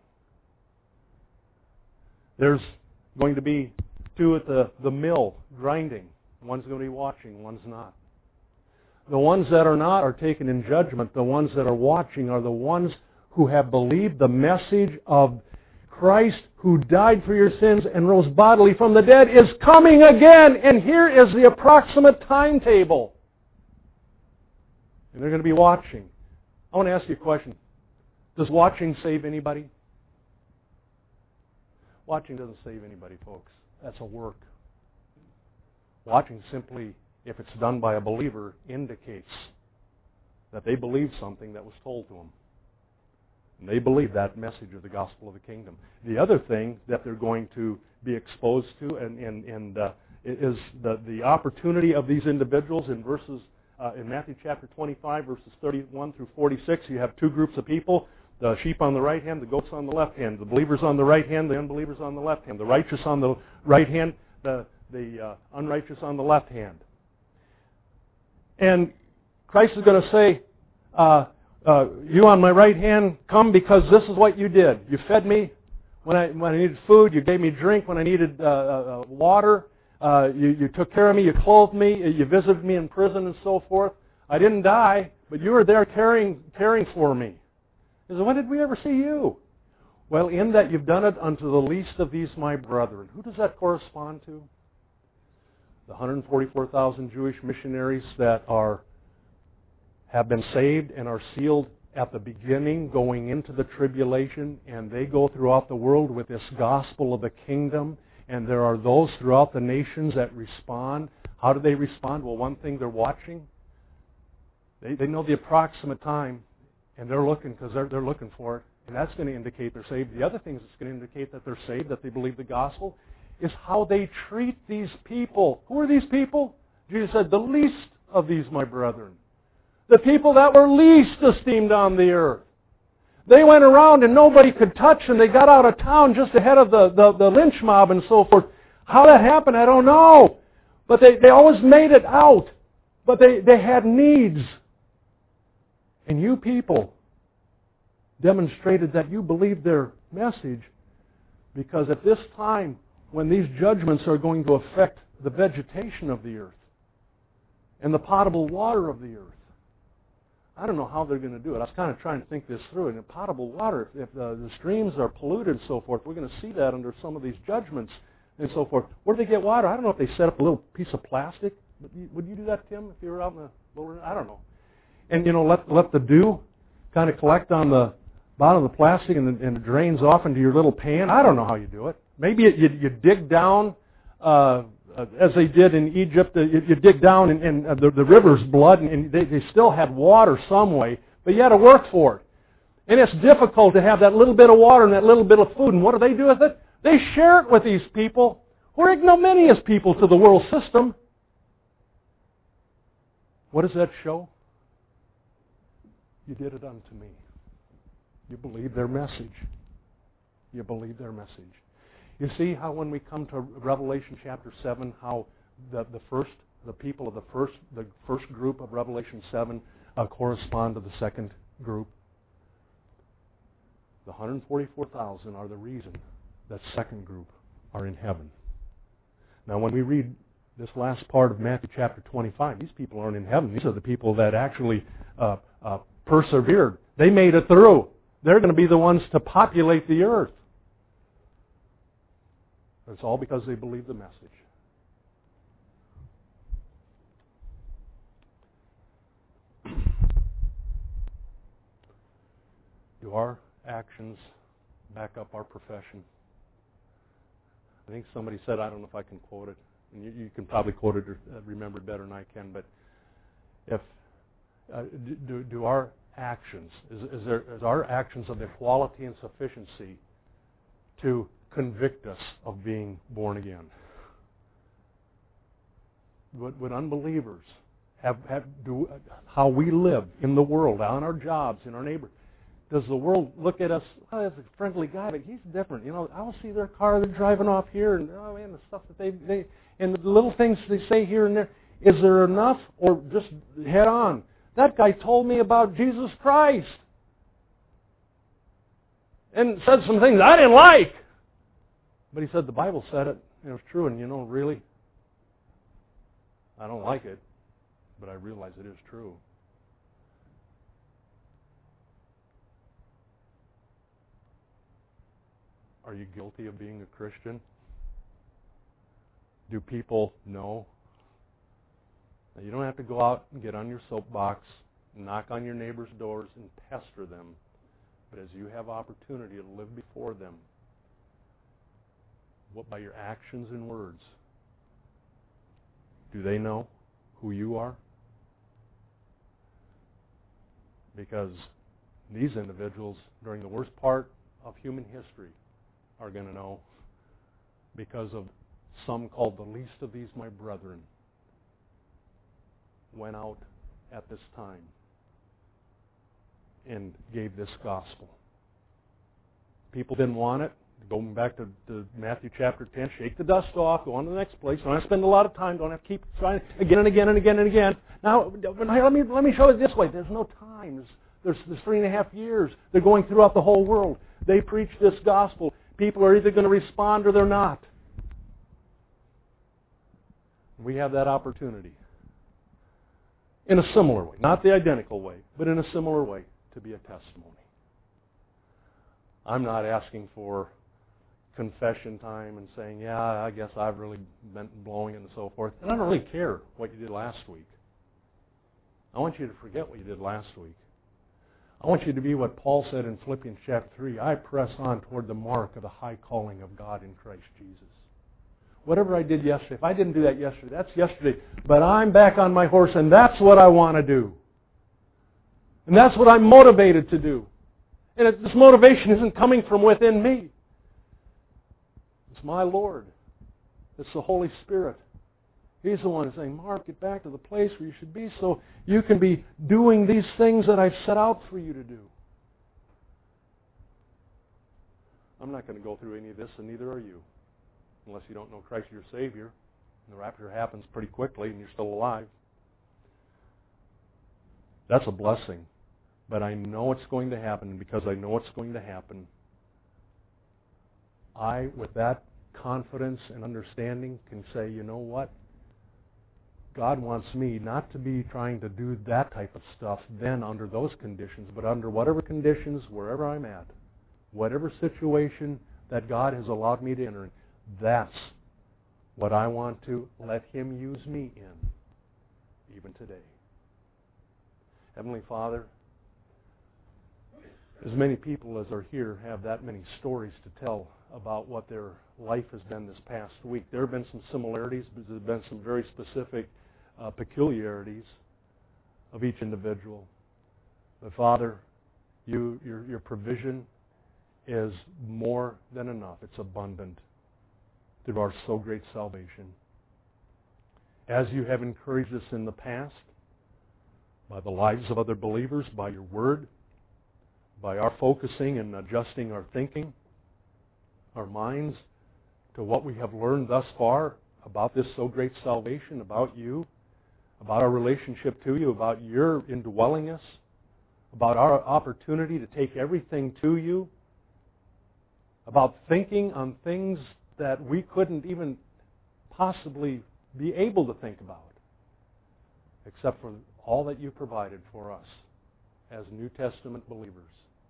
There's going to be two at the, the mill grinding. One's going to be watching, one's not. The ones that are not are taken in judgment. The ones that are watching are the ones who have believed the message of Christ, who died for your sins and rose bodily from the dead, is coming again. And here is the approximate timetable. And they're going to be watching. I want to ask you a question. Does watching save anybody? Watching doesn't save anybody, folks. That's a work. Watching simply, if it's done by a believer, indicates that they believed something that was told to them. And they believe that message of the gospel of the kingdom. The other thing that they're going to be exposed to and, and, and uh, is the, the opportunity of these individuals in verses uh, in Matthew chapter twenty-five, verses thirty-one through forty-six. You have two groups of people, the sheep on the right hand, the goats on the left hand, the believers on the right hand, the unbelievers on the left hand, the righteous on the right hand, the, the uh, unrighteous on the left hand. And Christ is going to say, uh, uh, you on my right hand, come because this is what you did. You fed me when I, when I needed food. You gave me drink when I needed uh, uh, water. Uh, you, you took care of me. You clothed me. You visited me in prison and so forth. I didn't die, but you were there caring, caring for me. He said, when did we ever see you? Well, in that you've done it unto the least of these my brethren. Who does that correspond to? The one hundred forty-four thousand Jewish missionaries that are have been saved and are sealed at the beginning going into the tribulation, and they go throughout the world with this gospel of the kingdom, and there are those throughout the nations that respond. How do they respond? Well, one thing, they're watching. They, they know the approximate time, and they're looking because they're, they're looking for it, and that's going to indicate they're saved. The other thing that's going to indicate that they're saved, that they believe the gospel, is how they treat these people. Who are these people? Jesus said, the least of these my brethren. The people that were least esteemed on the earth. They went around and nobody could touch, and they got out of town just ahead of the, the, the lynch mob and so forth. How that happened, I don't know. But they, they always made it out. But they, they had needs. And you people demonstrated that you believed their message, because at this time, when these judgments are going to affect the vegetation of the earth and the potable water of the earth, I don't know how they're going to do it. I was kind of trying to think this through. And potable water, if, if uh, the streams are polluted and so forth, we're going to see that under some of these judgments and so forth. Where do they get water? I don't know if they set up a little piece of plastic. Would you, would you do that, Tim, if you were out in the wilderness? I don't know. And, you know, let let the dew kind of collect on the bottom of the plastic, and, the, and it drains off into your little pan. I don't know how you do it. Maybe it, you, you dig down, uh, uh, as they did in Egypt. Uh, you, you dig down in, in uh, the, the river's blood, and, and they, they still had water some way, but you had to work for it. And it's difficult to have that little bit of water and that little bit of food. And what do they do with it? They share it with these people who are ignominious people to the world system. What does that show? You did it unto me. You believe their message. You believe their message. You see how when we come to Revelation chapter seven, how the, the first, the people of the first, the first group of Revelation seven uh, correspond to the second group. The one hundred forty-four thousand are the reason that second group are in heaven. Now, when we read this last part of Matthew chapter twenty-five, these people aren't in heaven. These are the people that actually uh, uh, persevered. They made it through. They're going to be the ones to populate the earth. It's all because they believe the message. Do our actions back up our profession? I think somebody said, I don't know if I can quote it, and you, you can probably quote it or remember it better than I can, but if uh, do, do our actions, is, is, there, is our actions of the quality and sufficiency to convict us of being born again? Would, would unbelievers have, have do how we live in the world, on our jobs, in our neighborhood? Does the world look at us, oh, that's a friendly guy, but he's different. You know, I'll see their car, they're driving off here, and oh man, the stuff that they, they and the little things they say here and there. Is there enough, or just head on? That guy told me about Jesus Christ and said some things I didn't like. But he said the Bible said it, and it was true, and you know, really, I don't like it, but I realize it is true. Are you guilty of being a Christian? Do people know? Now, you don't have to go out and get on your soapbox, knock on your neighbor's doors, and pester them. But as you have opportunity to live before them, what by your actions and words, do they know who you are? Because these individuals, during the worst part of human history, are going to know because of some called the least of these my brethren, went out at this time and gave this gospel. People didn't want it. Going back to, to Matthew chapter ten, shake the dust off, go on to the next place. Don't have to spend a lot of time. Don't have to keep trying again and again and again and again. Now, let me let me show it this way. There's no time. There's, there's, there's three and a half years. They're going throughout the whole world. They preach this gospel. People are either going to respond or they're not. We have that opportunity in a similar way, not the identical way, but in a similar way, to be a testimony. I'm not asking for confession time and saying, yeah, I guess I've really been blowing it and so forth. And I don't really care what you did last week. I want you to forget what you did last week. I want you to be what Paul said in Philippians chapter three, I press on toward the mark of the high calling of God in Christ Jesus. Whatever I did yesterday, if I didn't do that yesterday, that's yesterday. But I'm back on my horse, and that's what I want to do. And that's what I'm motivated to do. And it, this motivation isn't coming from within me. It's my Lord. It's the Holy Spirit. He's the one who's saying, Mark, get back to the place where you should be so you can be doing these things that I've set out for you to do. I'm not going to go through any of this, and neither are you, unless you don't know Christ your Savior. The rapture happens pretty quickly, and you're still alive. That's a blessing. But I know it's going to happen, and because I know it's going to happen, I, with that confidence and understanding, can say, you know what? God wants me not to be trying to do that type of stuff then under those conditions, but under whatever conditions, wherever I'm at, whatever situation that God has allowed me to enter in, that's what I want to let Him use me in, even today. Heavenly Father, as many people as are here have that many stories to tell about what their life has been this past week. There have been some similarities, but there have been some very specific uh, peculiarities of each individual. But Father, you, your, your provision is more than enough. It's abundant through our so great salvation. As you have encouraged us in the past, by the lives of other believers, by your word, by our focusing and adjusting our thinking, our minds, to what we have learned thus far about this so great salvation, about you, about our relationship to you, about your indwelling us, about our opportunity to take everything to you, about thinking on things that we couldn't even possibly be able to think about, except for all that you provided for us as New Testament believers.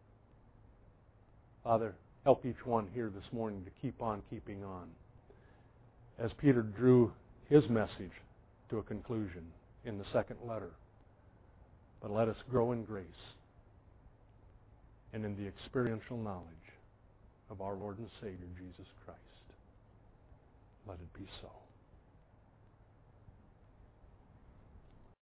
Father, help each one here this morning to keep on keeping on. As Peter drew his message to a conclusion in the second letter, but let us grow in grace and in the experiential knowledge of our Lord and Savior, Jesus Christ. Let it be so.